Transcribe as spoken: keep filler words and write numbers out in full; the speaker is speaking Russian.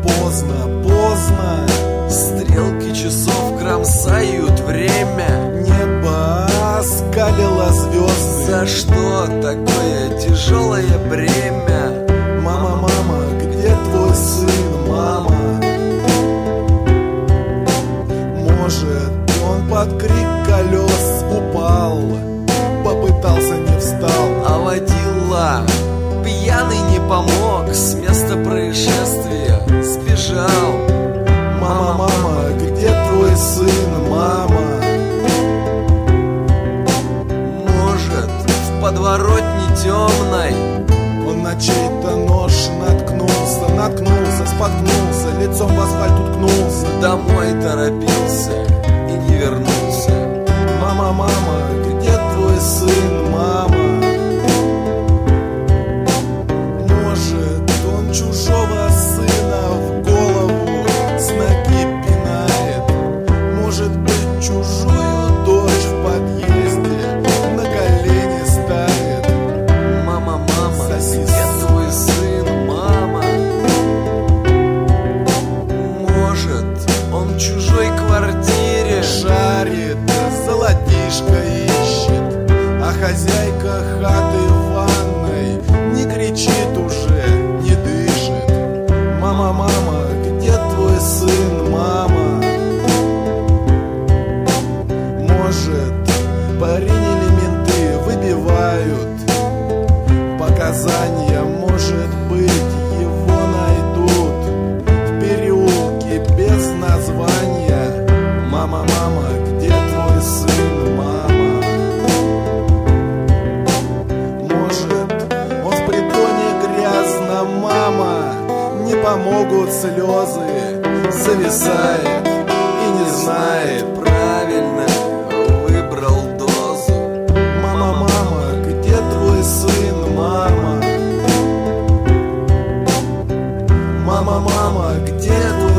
поздно, поздно. Стрелки часов кромсают время. Небо оскалило звезды. За что такое тяжелое бремя? Мама, мама, где твой сын, мама? Может, он под крик колес упал, попытался, не встал. А водила пьяный не помог, с места происшествия сбежал. Мама, мама, где твой сын, мама? Может, в подворотне темной Он на чей-то нож наткнулся, наткнулся, споткнулся, лицом в асфальт уткнулся. домой торопился и не вернулся. Мама, мама, где твой сын, мама? Может, он чужого сына в голову с ноги пинает. Может быть, чужую дочь в подъезде на колени ставит. Мама, мама, Сосиски. где твой сын, мама? Может, он в чужой квартире Шарит, золотишко ищет, а хозяйка хаты в ванной не кричит уже, не дышит. Мама, мама, где твой сын, мама? Может, приняли менты, выбивают показания. Может быть, его найдут в переулке без названия. Мама, мама, где твой сын, мама? Может, он в притоне грязно, мама? Не помогут слезы, зависает и не знает. правильно выбрал дозу. Мама, мама, где твой сын, мама? Мама, мама, где твой